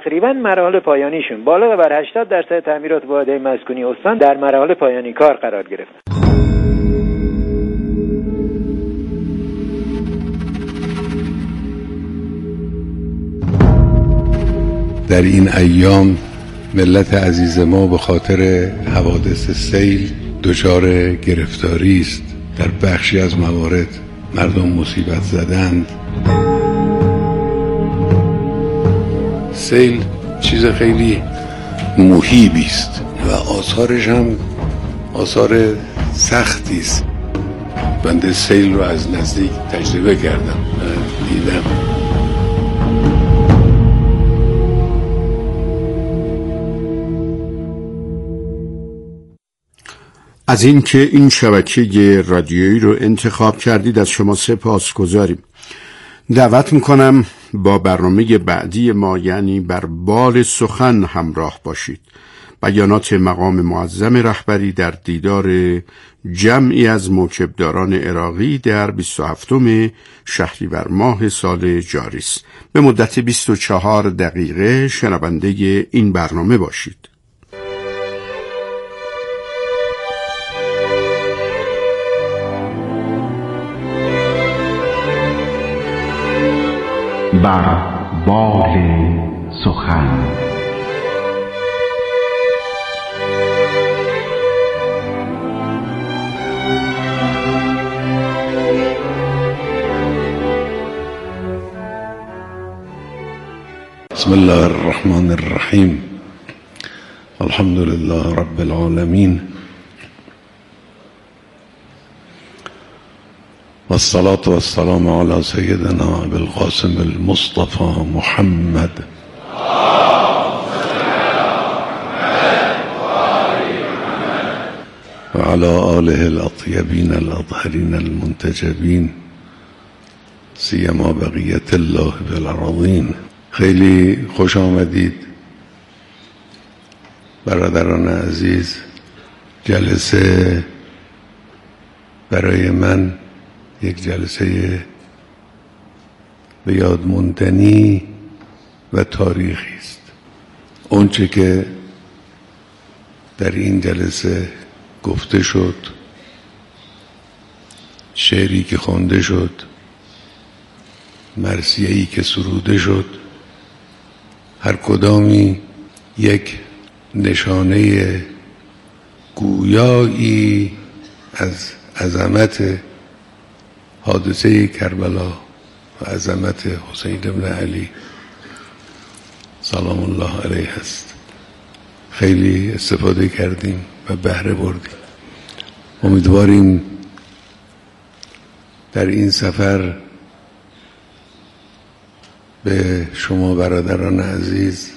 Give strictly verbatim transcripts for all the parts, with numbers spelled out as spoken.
تقریبا مراحل پایانیشون بالغ بر هشتاد درصد تعمیرات واحدهای مسکونی استان در مراحل پایانی کار قرار گرفتن. در این ایام ملت عزیز ما به خاطر حوادث سیل دچار گرفتاری است. در بخشی از موارد مردم مصیبت زدند. سیل چیز خیلی مهیبی است و آثارش هم آثار سختی است. بنده سیل رو از نزدیک تجربه کردم، دیدم. از اینکه این شبکه رادیویی رو انتخاب کردید از شما سپاسگزاریم. دعوت میکنم با برنامه بعدی ما یعنی بر بال سخن همراه باشید. بیانات مقام معظم رهبری در دیدار جمعی از موکبداران عراقی در بیست و هفتم شهریور ماه سال جاری است. به مدت بیست و چهار دقیقه شنونده این برنامه باشید. بر بال سخن. بسم الله الرحمن الرحیم. الحمد لله رب العالمین والصلاة والسلام على سيدنا أبي القاسم المصطفى محمد وعلى آله الأطيبين الأطهرين المنتجبين سيما بقية الله بالأراضين. خیلی خوش آمدید برادران عزیز. جلسه برای من یک جلسه به یاد ماندنی و تاریخی است. اونچه که در این جلسه گفته شد، شعری که خوانده شد، مرثیه‌ای که سروده شد، هر کدامی یک نشانه گویایی از عظمت حادثه کربلا و عظمت حسین بن علی سلام الله علیه است. خیلی استفاده کردیم و بهره بردیم. امیدواریم در این سفر به شما برادران عزیز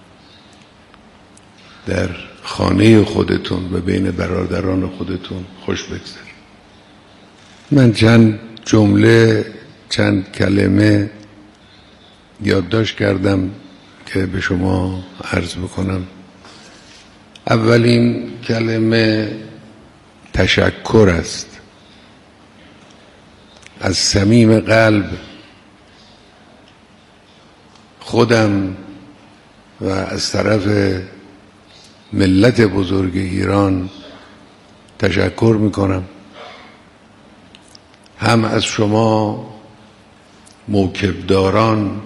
در خانه خودتون و بین برادران خودتون خوش بگذره. من چند جمله چند کلمه یادداشت کردم که به شما عرض بکنم. اولین کلمه تشکر است. از صمیم قلب خودم و از طرف ملت بزرگ ایران تشکر میکنم، هم از شما موکبداران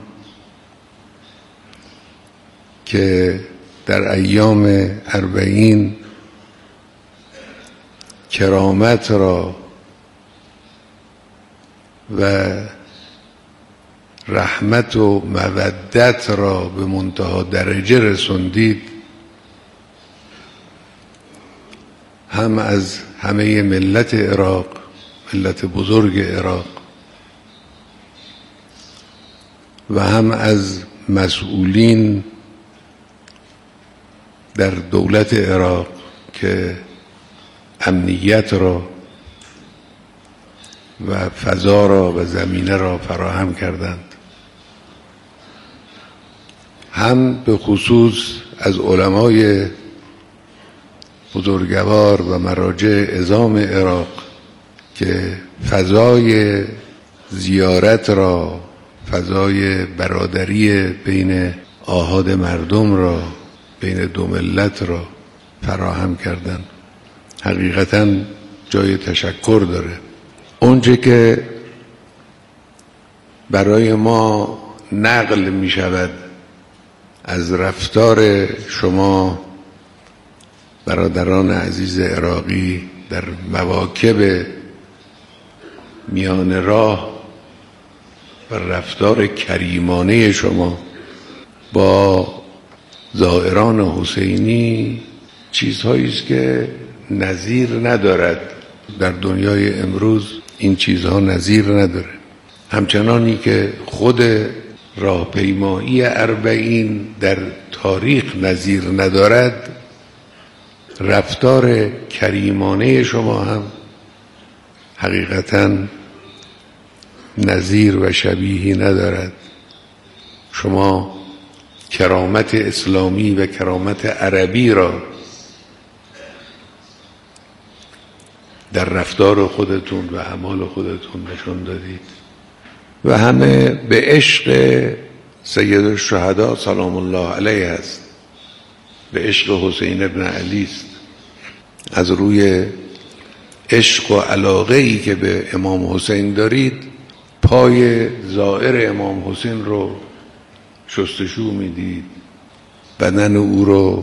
که در ایام اربعین کرامت را و رحمت و مودت را به منتها درجه رسوندید، هم از همه ملت عراق، ملت بزرگ عراق، و هم از مسئولین در دولت عراق که امنیت را و فضا را و زمینه را فراهم کردند، هم به خصوص از علمای بزرگوار و مراجع عظام عراق که فضای زیارت را، فضای برادری بین آحاد مردم را، بین دو ملت را فراهم کردن. حقیقتاً جای تشکر داره. اونچه که برای ما نقل می شود از رفتار شما برادران عزیز عراقی در مواکب میان راه و رفتار کریمانه شما با زائران حسینی چیزهایی است که نظیر ندارد. در دنیای امروز این چیزها نظیر نداره. همچنانی که خود راهپیمایی اربعین در تاریخ نظیر ندارد، رفتار کریمانه شما هم حقیقتاً نظیر و شبیهی ندارد. شما کرامت اسلامی و کرامت عربی را در رفتار خودتون و اعمال خودتون نشان دادید و همه به عشق سید الشهدا سلام الله علیه است، به عشق حسین ابن علی است. از روی عشق و علاقه ای که به امام حسین دارید پای زائر امام حسین رو شستشو میدید، بدن او رو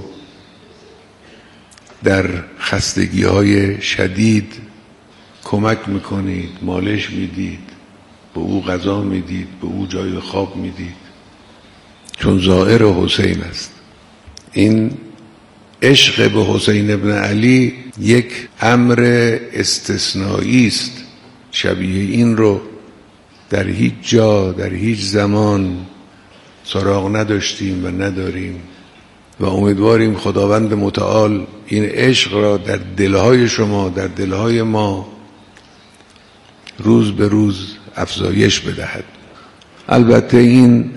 در خستگی های شدید کمک میکنید، مالش میدید، به او غذا میدید، به او جای خواب میدید، چون زائر حسین است. این عشق به حسین ابن علی یک امر استثنایی است. شبیه این رو در هیچ جا در هیچ زمان سراغ نداشتیم و نداریم و امیدواریم خداوند متعال این عشق را در دلهای شما، در دلهای ما روز به روز افزایش بدهد. البته این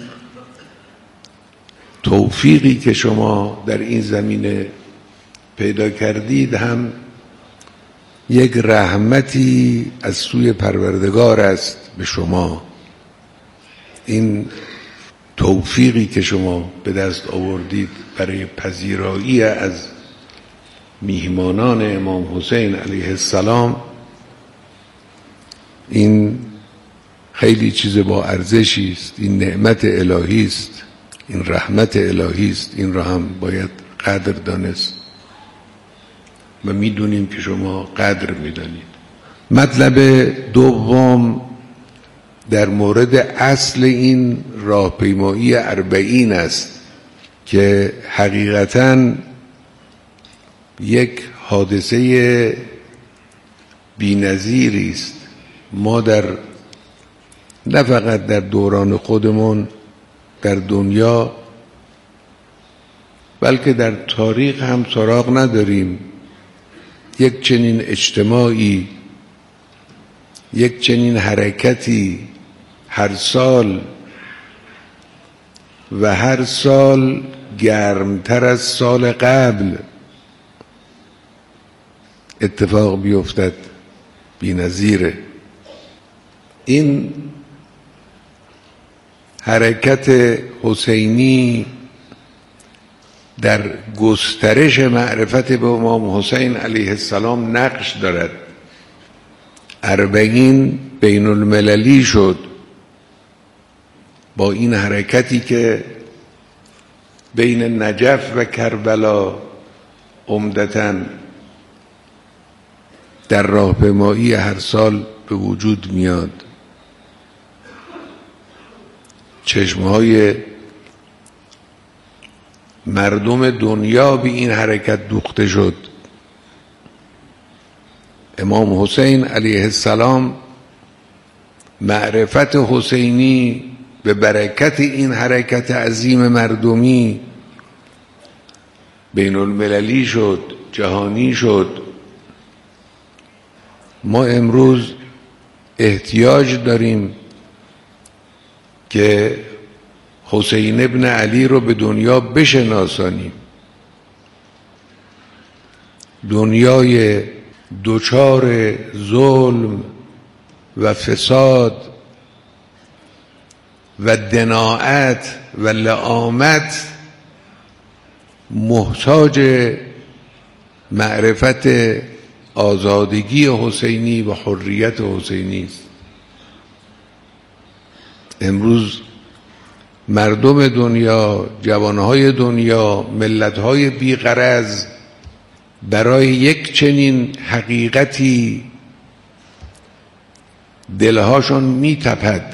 توفیقی که شما در این زمینه پیدا کردید هم یک رحمتی از سوی پروردگار است به شما. این توفیقی که شما به دست آوردید برای پذیرایی از میهمانان امام حسین علیه السلام، این خیلی چیز با ارزشی است. این نعمت الهی است، این رحمت الهی است. این را هم باید قدر دانست و میدونیم که شما قدر میدانید. مطلب دوم در مورد اصل این راهپیمایی اربعین است که حقیقتاً یک حادثه بی‌نظیری است. ما در نه فقط در دوران خودمون در دنیا بلکه در تاریخ هم سراغ نداریم یک چنین اجتماعی، یک چنین حرکتی هر سال و هر سال گرمتر از سال قبل اتفاق بیفتد. بی‌نظیره. این حرکت حسینی در گسترش معرفت به امام حسین علیه السلام نقش دارد. اربعین بین المللی شد با این حرکتی که بین نجف و کربلا عمدتاً در راهپیمایی هر سال به وجود میاد. چشمهای مردم دنیا به این حرکت دوخته شد. امام حسین علیه السلام معرفت حسینی به برکت این حرکت عظیم مردمی بین المللی شد، جهانی شد. ما امروز احتیاج داریم که حسین ابن علی رو به دنیا بشناسانیم. دنیای دوچار ظلم و فساد و دناعت و لئامت محتاج معرفت آزادگی حسینی و حریت حسینی است. امروز مردم دنیا، جوانهای دنیا، ملتهای بیغرض برای یک چنین حقیقتی دلهاشون میتپد.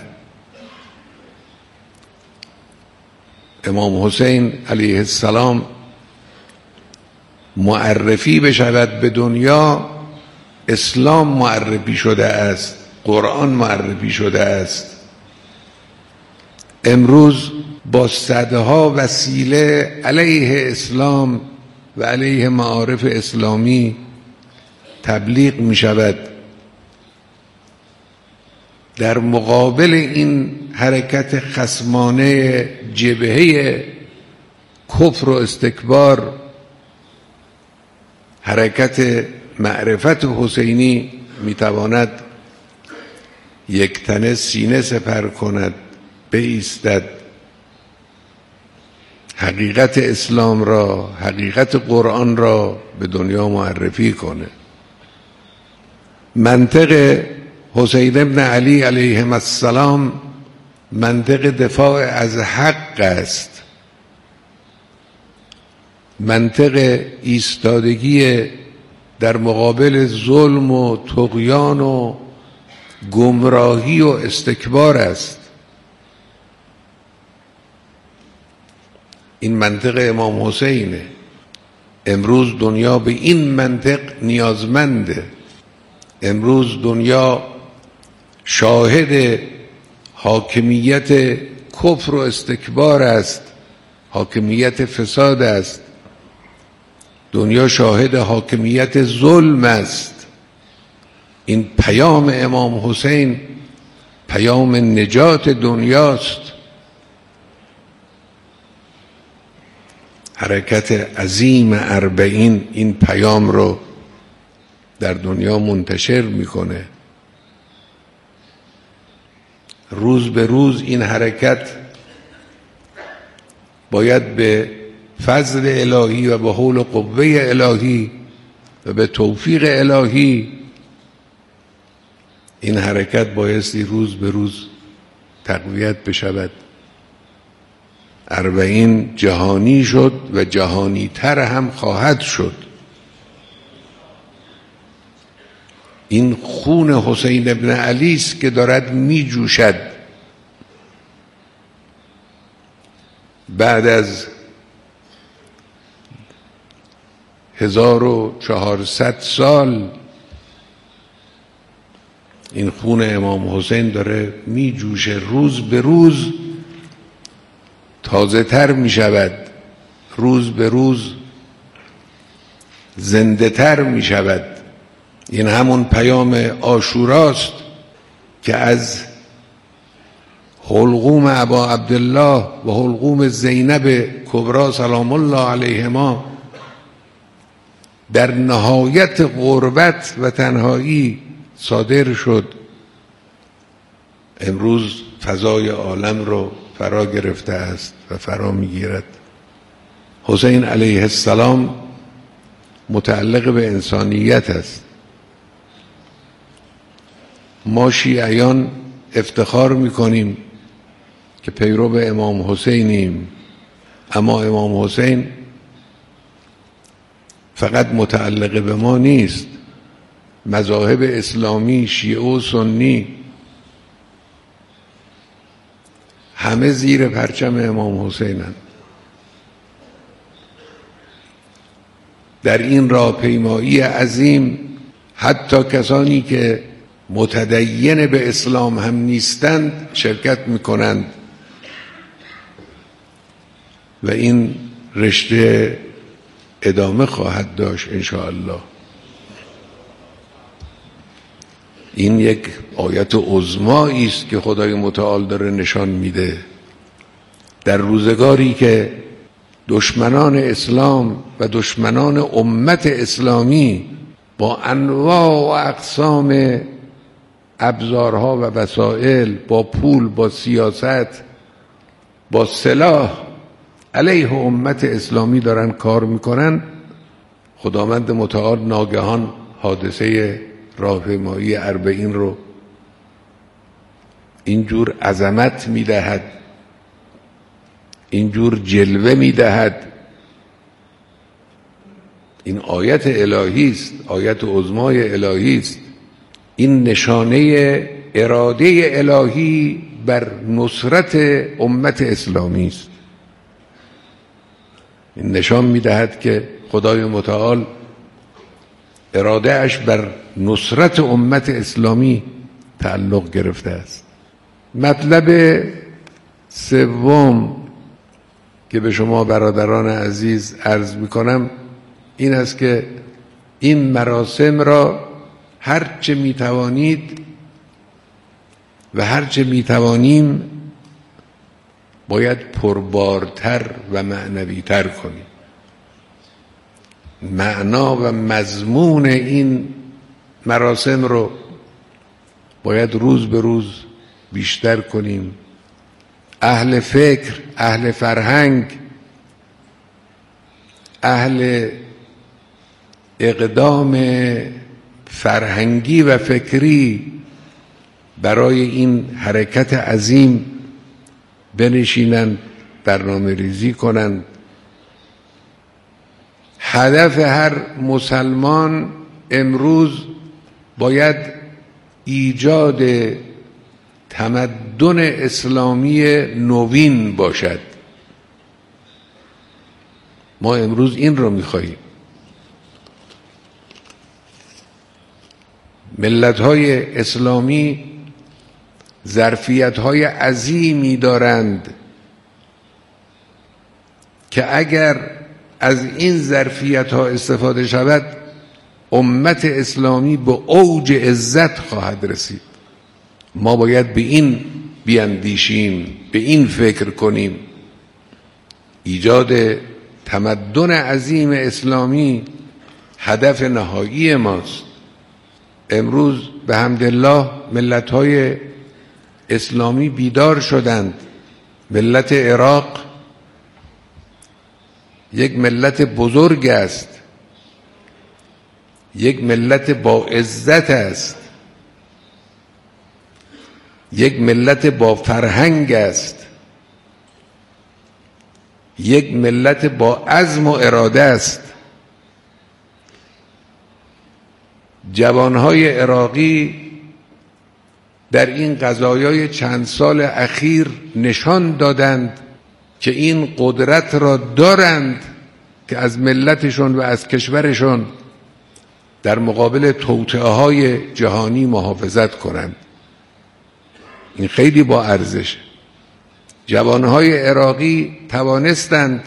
امام حسین علیه السلام معرفی بشود به دنیا، اسلام معرفی شده است، قرآن معرفی شده است. امروز با صدها وسیله علیه اسلام و علیه معارف اسلامی تبلیغ می شود. در مقابل این حرکت خصمانه جبهه کفر و استکبار، حرکت معرفت حسینی میتواند یک تنه سینه سپر کند، بایستد، حقیقت اسلام را، حقیقت قرآن را به دنیا معرفی کنه. منطق حسین ابن علی علیه السلام منطق دفاع از حق است، منطق ایستادگی در مقابل ظلم و طغیان و گمراهی و استکبار است. این منطق امام حسینه. امروز دنیا به این منطق نیازمنده. امروز دنیا شاهد حاکمیت کفر و استکبار است، حاکمیت فساد است. دنیا شاهد حاکمیت ظلم است. این پیام امام حسین پیام نجات دنیاست. حرکت عظیم اربعین این پیام رو در دنیا منتشر میکنه. روز به روز این حرکت باید به فضل الهی و به حول و قوه الهی و به توفیق الهی این حرکت بایستی روز به روز تقویت بشود. اربعین جهانی شد و جهانی تر هم خواهد شد. این خون حسین ابن علی است که دارد می جوشد. بعد از هزار و چهارصد سال این خون امام حسین داره می جوشه، روز به روز تازه تر می شود، روز به روز زنده تر می شود. این همون پیام عاشوراست که از حلقوم ابا عبدالله و حلقوم زینب کبرا سلام الله علیهما در نهایت غربت و تنهایی صادر شد. امروز فضای عالم رو فرا گرفته است و فرا میگیرد. حسین علیه السلام متعلق به انسانیت است. ما شیعیان افتخار میکنیم که پیرو امام حسینیم، اما امام حسین فقط متعلق به ما نیست. مذاهب اسلامی، شیعه و سنی، همه زیر پرچم امام حسینند. در این راهپیمایی عظیم حتی کسانی که متدین به اسلام هم نیستند شرکت میکنند و این رشته ادامه خواهد داشت انشاءالله. این یک آیت عظمایی است که خدای متعال داره نشان میده. در روزگاری که دشمنان اسلام و دشمنان امت اسلامی با انواع و اقسام ابزارها و وسایل، با پول، با سیاست با سلاح علیه امت اسلامی دارن کار میکنن، خداوند متعال ناگهان حادثه راهپیمایی اربعین رو اینجور عظمت میدهد، اینجور جلوه میدهد. این آیت الهی است، آیت عظمای الهی است. این نشانه اراده الهی بر نصرت امت اسلامی است. این نشان میدهد که خدای متعال اراده اش بر نصرت امت اسلامی تعلق گرفته است. مطلب سوم که به شما برادران عزیز عرض میکنم این است که این مراسم را هرچه میتوانید و هرچه میتوانیم باید پربارتر و معنویتر کنیم. معنا و مضمون این مراسم رو باید روز به روز بیشتر کنیم. اهل فکر، اهل فرهنگ، اهل اقدام فرهنگی و فکری برای این حرکت عظیم بنشینند، برنامه ریزی کنند. هدف هر مسلمان امروز باید ایجاد تمدن اسلامی نوین باشد. ما امروز این رو می‌خواهیم. ملت‌های اسلامی ظرفیت‌های عظیمی دارند که اگر از این ظرفیت‌ها استفاده شود امت اسلامی به اوج عزت خواهد رسید. ما باید به این بیاندیشیم، به این فکر کنیم. ایجاد تمدن عظیم اسلامی هدف نهایی ماست. امروز به حمدالله ملت‌های اسلامی بیدار شدند. ملت عراق یک ملت بزرگ است، یک ملت با عزت است، یک ملت با فرهنگ است، یک ملت با عزم و اراده است. جوانهای عراقی در این قضایای چند سال اخیر نشان دادند که این قدرت را دارند که از ملتشون و از کشورشون در مقابل توطئه‌های جهانی محافظت کنند. این خیلی با ارزش. جوانهای عراقی توانستند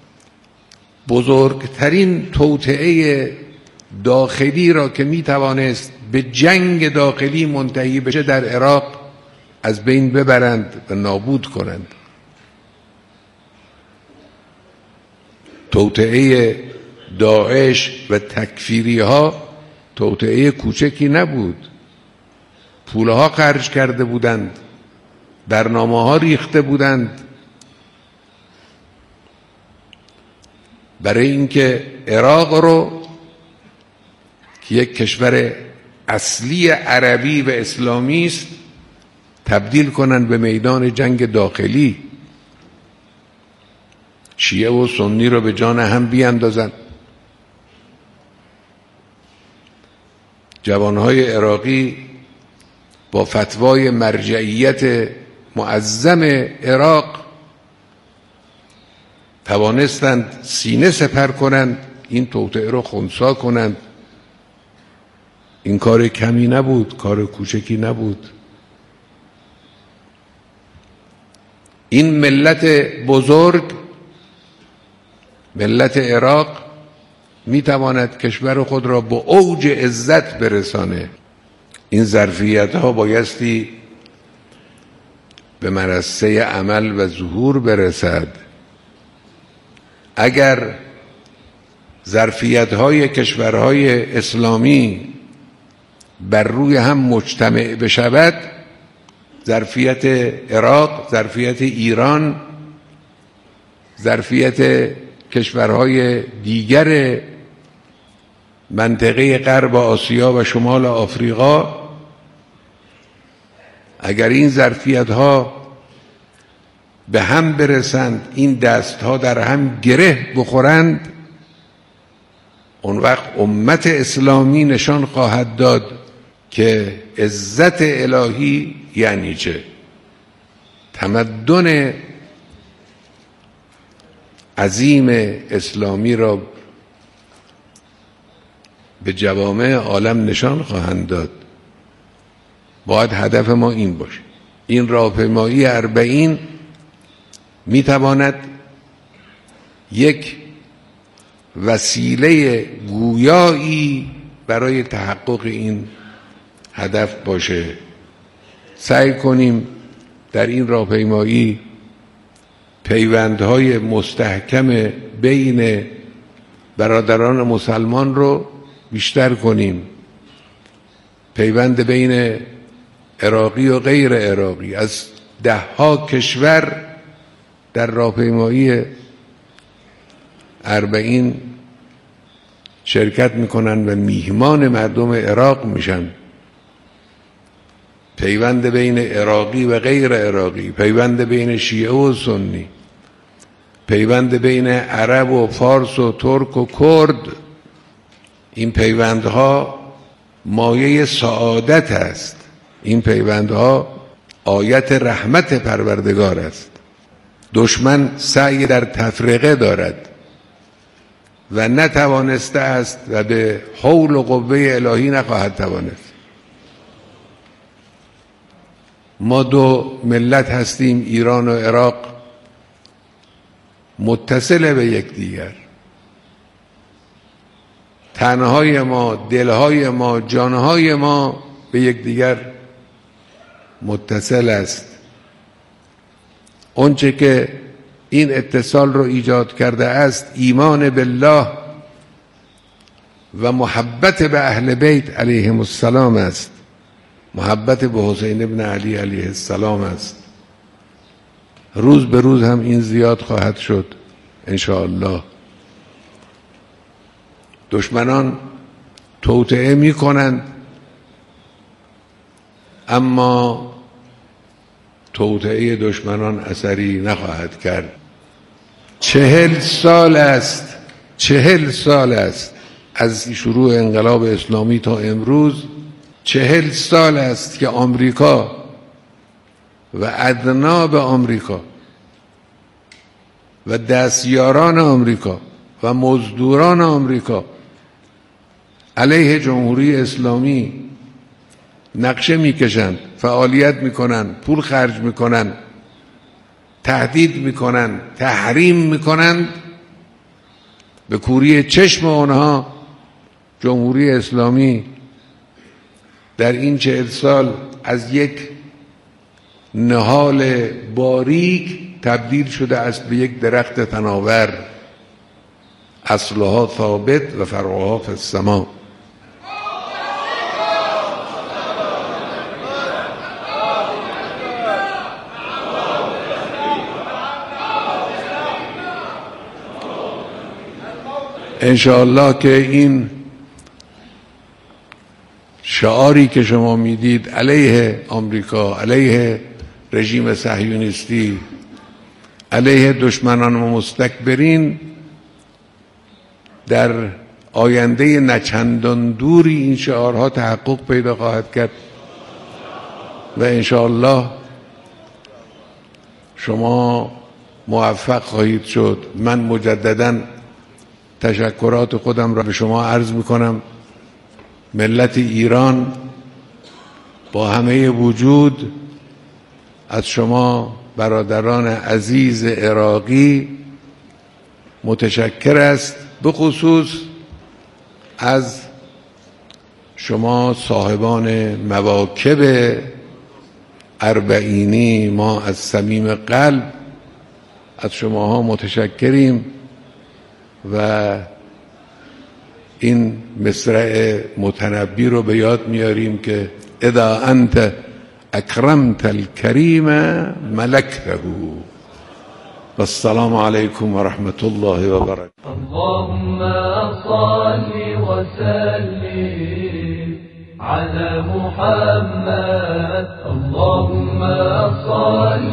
بزرگترین توطئه داخلی را که می توانست به جنگ داخلی منتهی بشه در عراق از بین ببرند و نابود کنند. توطئه داعش و تکفیری ها توطئه کوچکی نبود. پولها خرج کرده بودند، برنامه ها ریخته بودند برای اینکه عراق رو که یک کشور اصلی عربی و اسلامی است تبدیل کنند به میدان جنگ داخلی، شیعه و سنی رو به جان هم بیاندازند. جوانهای عراقی با فتوای مرجعیت معظم عراق توانستند سینه سپر کنند، این توطئه رو خنثی کنند. این کار کمی نبود، کار کوچکی نبود. این ملت بزرگ، ملت عراق، می تواند کشور خود را به اوج عزت برسانه. این ظرفیت ها بایستی به منصه عمل و ظهور برسد. اگر ظرفیت های کشورهای اسلامی بر روی هم مجتمع بشود، ظرفیت عراق، ظرفیت ایران ظرفیت کشورهای دیگر منطقه غرب آسیا و شمال آفریقا، اگر این ظرفیت‌ها به هم برسند، این دست‌ها در هم گره بخورند، اون وقت امت اسلامی نشان خواهد داد که عزت الهی یعنی چه، تمدن عظیم اسلامی را به جوامع عالم نشان خواهند داد. باید هدف ما این باشه. این راهپیمایی اربعین میتواند یک وسیله گویایی برای تحقق این هدف باشه. سعی کنیم در این راهپیمایی پیوندهای مستحکم بین برادران مسلمان رو بیشتر کنیم، پیوند بین عراقی و غیر عراقی. از ده ها کشور در راهپیمایی اربعین شرکت میکنن و میهمان مردم عراق میشن. پیوند بین عراقی و غیر عراقی، پیوند بین شیعه و سنی، پیوند بین عرب و فارس و ترک و کرد، این پیوندها مایه سعادت است. این پیوندها آیت رحمت پروردگار است. دشمن سعی در تفرقه دارد و نتوانسته است و به حول و قوه الهی نخواهد توانست. ما دو ملت هستیم، ایران و عراق، متصل به یکدیگر. تنهای ما، دلهای ما، جانهای ما به یکدیگر متصل است. اونچه که این اتصال رو ایجاد کرده است ایمان بالله و محبت به اهل بیت علیهم السلام است، محبت به حسین ابن علی علیه السلام است. روز به روز هم این زیاد خواهد شد ان شاء الله. دشمنان توطئه می کنند، اما توطئه دشمنان اثری نخواهد کرد. چهل سال است چهل سال است از شروع انقلاب اسلامی تا امروز، چهل سال است که آمریکا و ادناب آمریکا و دستیاران آمریکا و مزدوران آمریکا علیه جمهوری اسلامی نقشه میکشند، فعالیت میکنن، پول خرج میکنن، تهدید میکنن، تحریم میکنند. به کوری چشم آنها جمهوری اسلامی در این چهل سال از یک نهال باریک تبدیل شده است به یک درخت تناور، اصلها ثابت و فرعها فی السماء. انشاءالله که این شعاری که شما میدید علیه آمریکا، علیه رژیم صهیونیستی، علیه دشمنان و مستکبرین، در آینده نچندان دوری این شعارها تحقق پیدا خواهد کرد و انشاءالله شما موفق خواهید شد. من مجدداً تشکرات خودم را به شما عرض میکنم. ملت ایران با همه وجود از شما برادران عزیز عراقی متشکر است، به خصوص از شما صاحبان مواکب اربعینی. ما از صمیم قلب از شماها متشکریم و این مصرع متنبی رو به یاد میاریم که اذا انت اکرمت الکریم ملکته، و السلام علیکم و رحمت الله و برکاته. اللهم صل وسلم على محمد. اللهم صل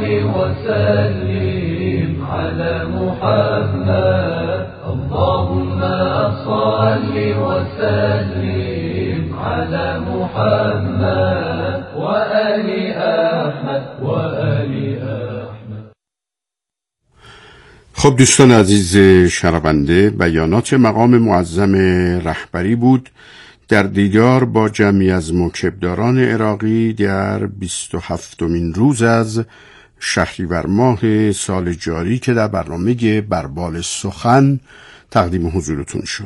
وسلم على محمد. اللهم صل وسلم على محمد وآل أحمد وآل أحمد. خب دوستان عزیز شنونده، بیانات مقام معظم رهبری بود در دیدار با جمعی از موکبداران عراقی در بیست و هفتمین روز از شهریور ماه سال جاری که در برنامه بر بال سخن تقدیم حضورتون شد.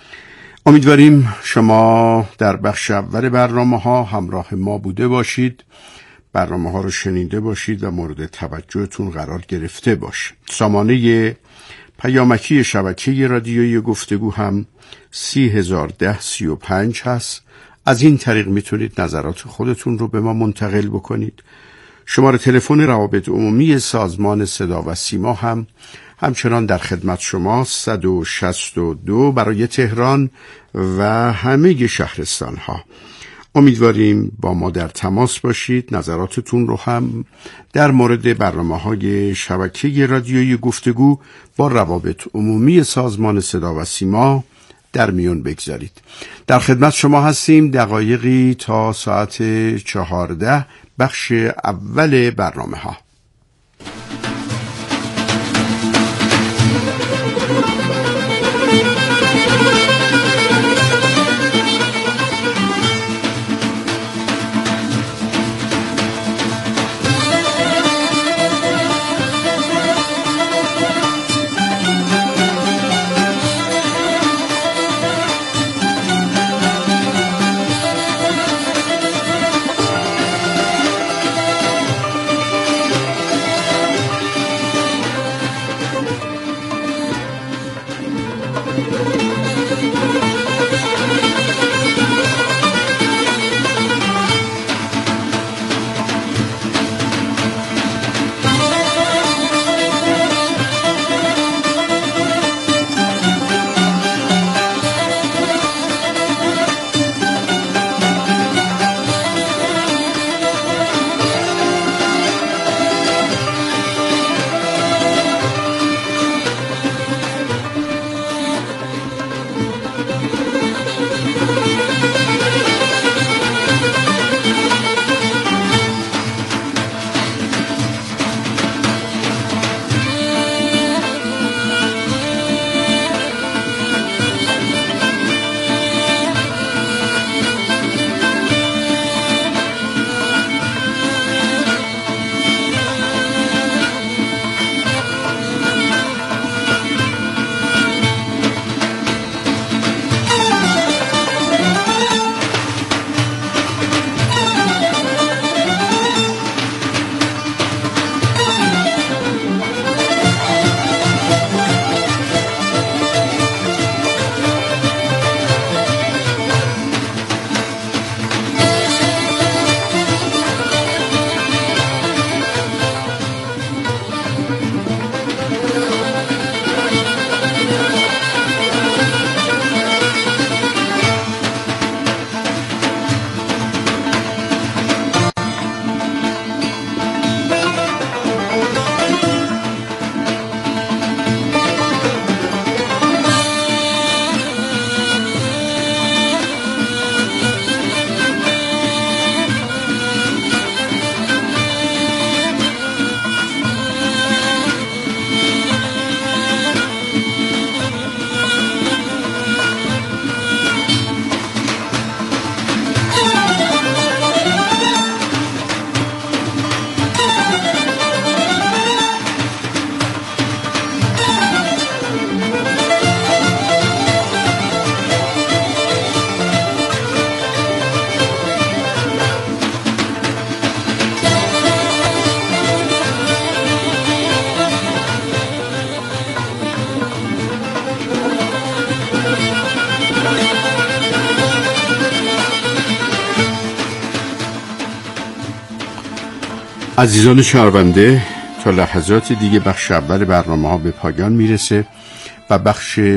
امیدواریم شما در بخش اول برنامه ها همراه ما بوده باشید، برنامه ها رو شنیده باشید و مورد توجهتون قرار گرفته باشه. سامانه پیامکی شبکه رادیویی گفتگو هم سی هزار ده سی و پنج هست. از این طریق میتونید نظرات خودتون رو به ما منتقل بکنید. شماره تلفن روابط عمومی سازمان صدا و سیما هم همچنان در خدمت شما صد و شصت و دو برای تهران و همه شهرستان ها. امیدواریم با ما در تماس باشید. نظراتتون رو هم در مورد برنامه‌های شبکه رادیویی گفتگو با روابط عمومی سازمان صدا و سیما در میون بگذارید. در خدمت شما هستیم دقایقی تا ساعت چهارده، بخش اول برنامه ها. عزیزان شنونده، تا لحظات دیگه بخش اول برنامه ها به پایان میرسه و بخش